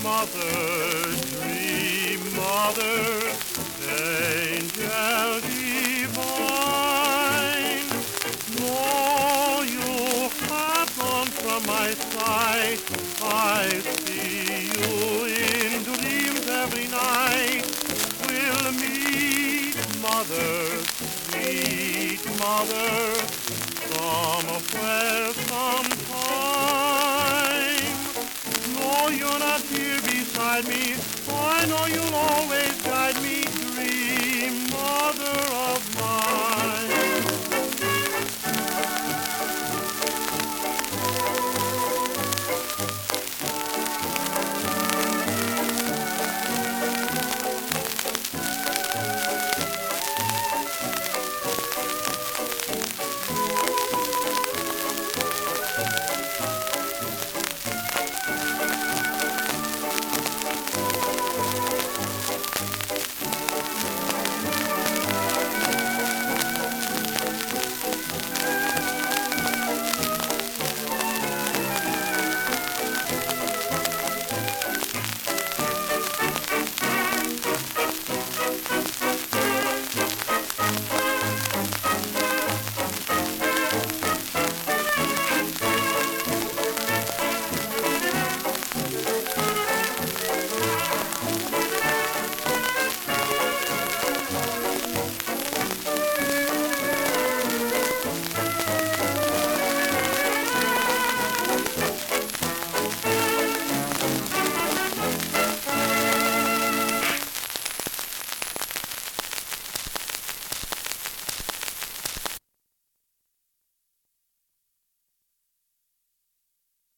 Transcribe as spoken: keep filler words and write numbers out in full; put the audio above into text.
mother, dream mother, angel divine. Though you have gone from my sight, I see you in dreams every night. We'll meet, mother, sweet mother, somewhere, sometime. No, you're not here beside me, I know you'll always guide me, dream mother of mine.